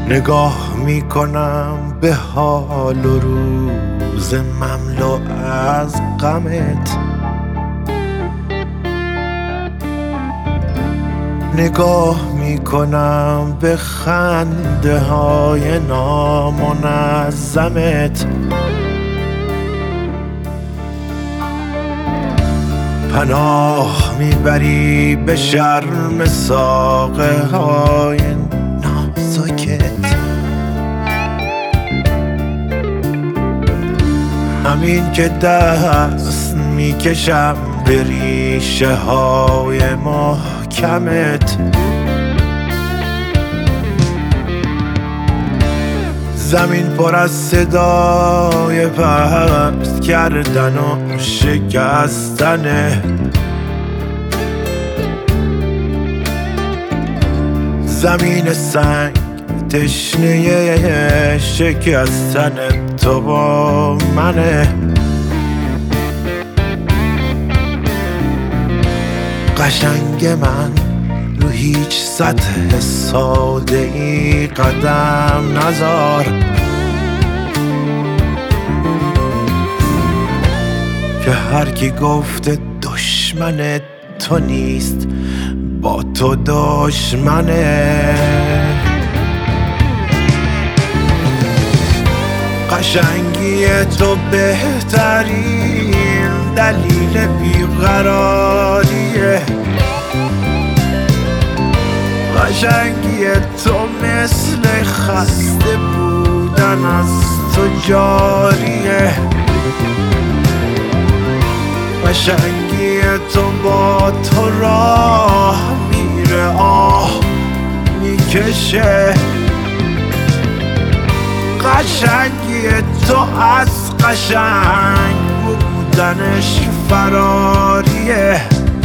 نگاه میکنم به حال و روز مملو از غمت، نگاه میکنم به خنده های نامنظمت، پناه میبری به شرم ساقه های نازکت. همین که دست میکشم به ریشه های محکمت، زمین پر از صدای پست کردن و شکستنه، زمین سنگ تشنه شکستن تو با منه. قشنگ من رو هیچ سطح ساده ای قدم نذار، که هر کی گفته دشمن تو نیست با تو دشمنه. قشنگی تو بهترین دلیل بیقراریه، قشنگی تو مثل خسته بودن از تو جاریه، قشنگی تو با تو راه میره آه میکشه، قشنگی تو از قشنگ بودنش فراریه.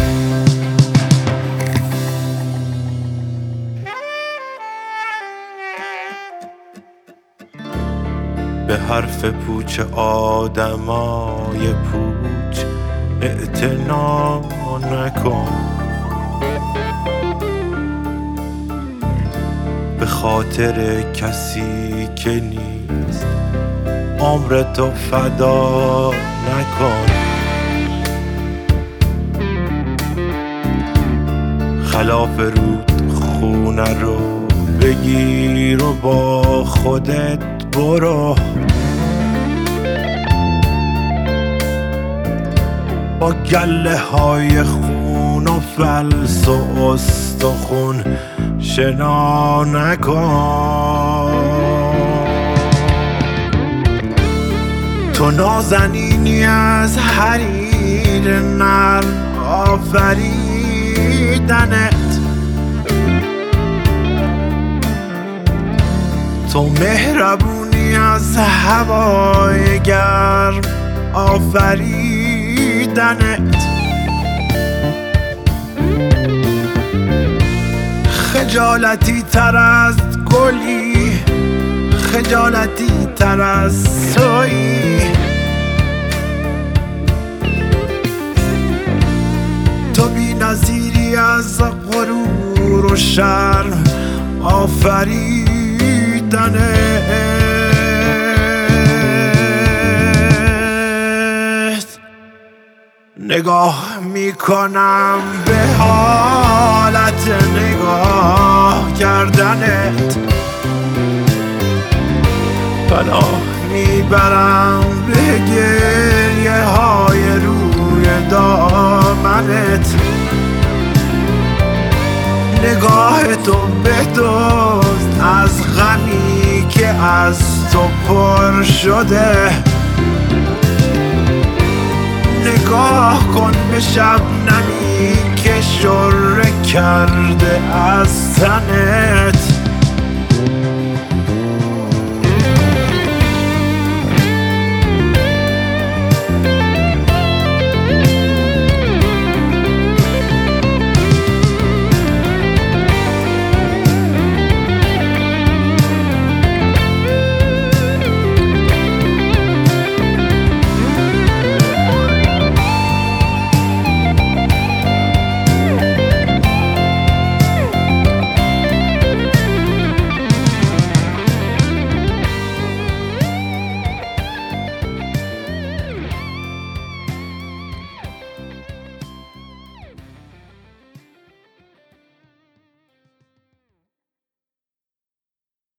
به حرف پوچ آدمای پوچ اعتنا نکن، به خاطر کسی که نیست عمرتو فدا نکن. خلاف رود خونه رو بگیر و با خودت برو، با گله های خون و فلس و استخون شنا نکن. تو نازنینی از حریر نرم آفریدنت، تو مهربونی از هوای گرم آفریدنت، خجالتی تر از گلی، خجالتی تر از تویی، تو بی نظیری از غرور و شرم آفریدنت. نگاه میکنم به حالت نگاه کردنت، پناه میبرم به گریه های روی دامنت، نگاه تو بدزد از غمی که از تو پر شده، نگاه کن به شبنمی که شره کرده از تنت.